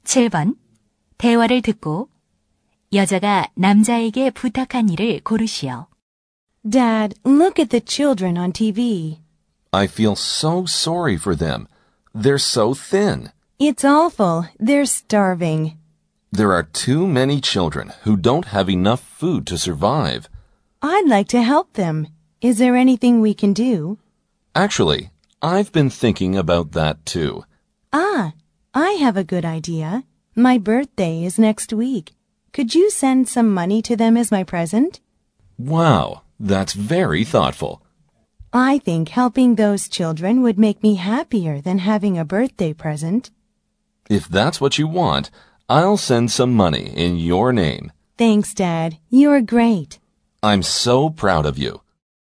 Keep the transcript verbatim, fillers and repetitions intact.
칠 번. 대화를 듣고 여자가 남자에게 부탁한 일을 고르시오. Dad, look at the children on T V. I feel so sorry for them. They're so thin. It's awful. They're starving. There are too many children who don't have enough food to survive. I'd like to help them. Is there anything we can do? Actually, I've been thinking about that too. Ah, I have a good idea. My birthday is next week. Could you send some money to them as my present? Wow, that's very thoughtful. I think helping those children would make me happier than having a birthday present. If that's what you want, I'll send some money in your name. Thanks, Dad. You're great. I'm so proud of you.